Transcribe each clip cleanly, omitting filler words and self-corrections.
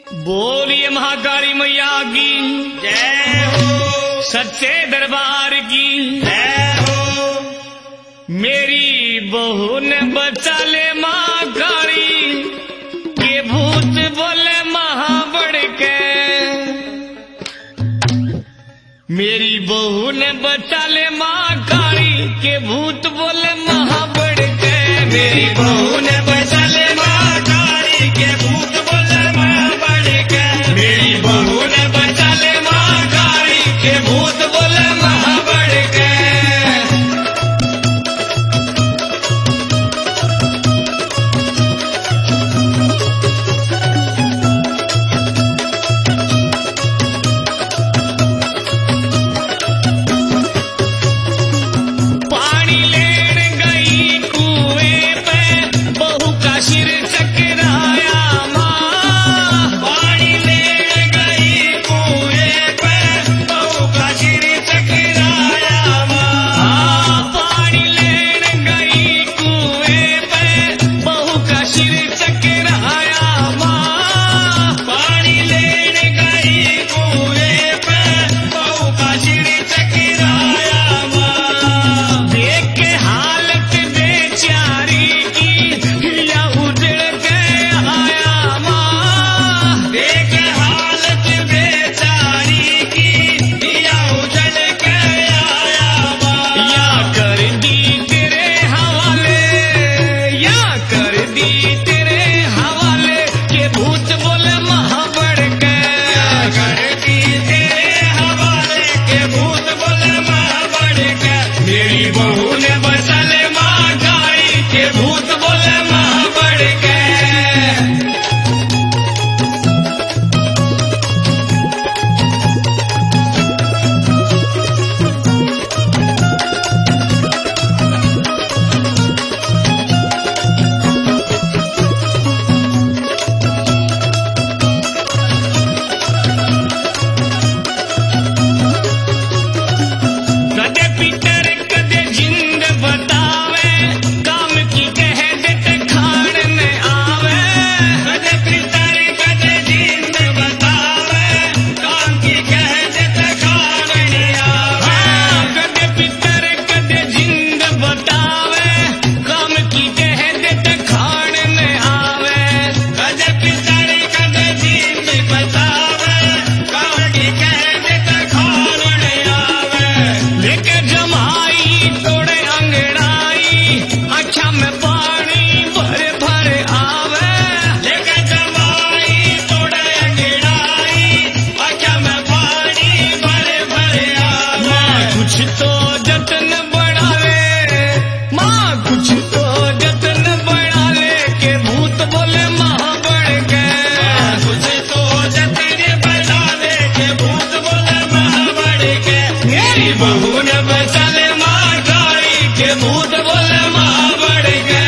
बोलिए महाकाली मैया की जय हो। सच्चे दरबार की जय हो। मेरी बहू ने बचा ले महाकाली के भूत बोले महाबड़ के। मेरी बहू ने बचा ले महाकाली के भूत बोले महाबड़ के। मेरी बहू ने बचा ले महाकाली के भूत बोले महाबड़ के। मेरी बहू ने बचा ले महाकाली के भूत बोले महाबड़ के। पानी लेन गई कुएं पे बहू का सिर चकराया माँ। पानी लेन गई कुएं पे बहू का सिर चकराया माँ। हाँ, पानी लेन गई कुएं पे बहू का सिर चकराया माँ। पानी लेन गई कुएं पे बहू का सिर चकराया माँ। देख के हालत बेचारी की या उजड़ के आया माँ। देख हालत बेचारी की दिया उजड़ के आया माँ। या कर दी तेरे हवाले, या कर दी तेरे हवाले के भूत बोले महाबड़ के। कर दी तेरे हवाले के भूत बोले महाबड़ के। मेरी बहू ने बचा ले महाकाली के भूत बोले महाबड़ के। कदे पितर कदे जिंद बतावे, काम की कह देते खान में आवे। कदे पितर कदे जिंद बतावे, काम की कह देते खान नहीं आवे। हाँ, कदे पितर कदे जिंद बतावे, काम की कह देते खान में आवे। कदे पितर कदे जिंद बतावे, काम की कह देते खान नहीं आवे। लेके जमाई तोड़े अंगड़ाई, अच्छा में पानी भर भर आवे। लेके जमाई तोड़े अंगड़ाई, आँखों में पानी भरे भरे आवे। माँ कुछ तो जतन बढ़ा ले, माँ कुछ तो जतन बढ़ा ले के भूत बोले महाबड़ के। कुछ तो जतन बढ़ा ले के भूत बोले महाबड़ के। मेरी बहू ने बचा ले महाकाली के भूत बोले महाबड़ के।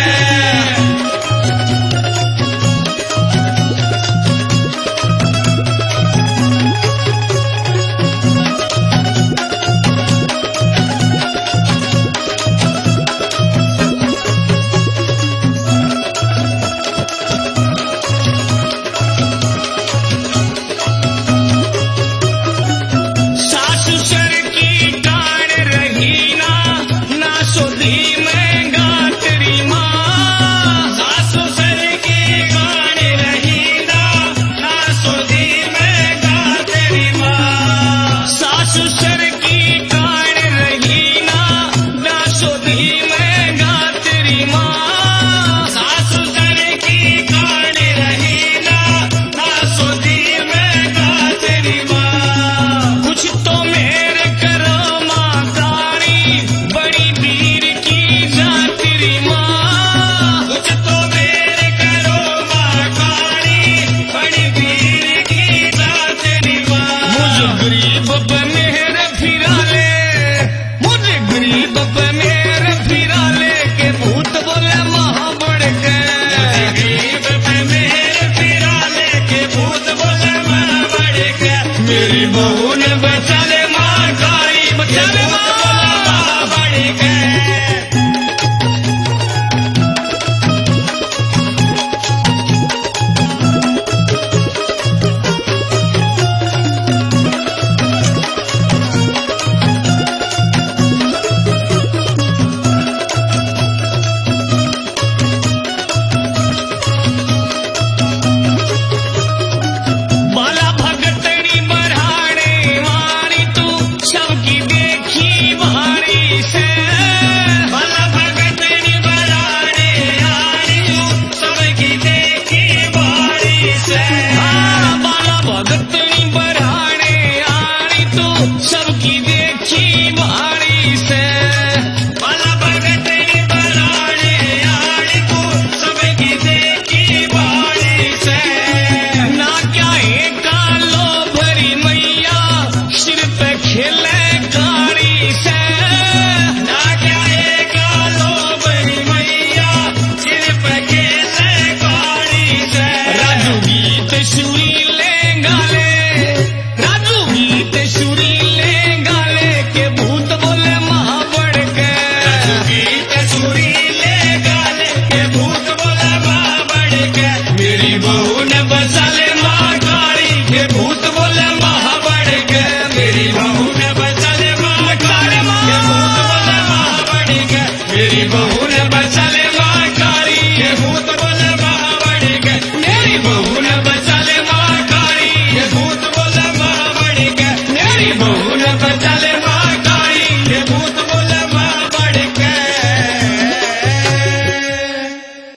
सासु सर की टाण रही ना, ना सुधी में गातरी माँ। सासु सर की गान रही ना, ना सुधी में गा तेरी माँ। सासु सर की टाण रही ना, ना सुधी में गातरी माँ। सासु सर की गान रही ना, ना सुधी में गा तेरी माँ। कुछ तो मेरे करो माँ काली, बड़ी वीर की जातरी माँ। कुछ तो मेरे करो माँ काली, बड़ी वीर की जात तेरी माँ। मुझे गरीब पे मेरे फिरा ले, मुझे गरीब पे मेरे फिरा ले के भूत बोले महाबड़ के। गरीब पे मेरे फिरा लेके भूत बोले महाबड़ के। मेरी बहू ने बचा ले महाकाली, बचा ले महाबड़ के। बंगाले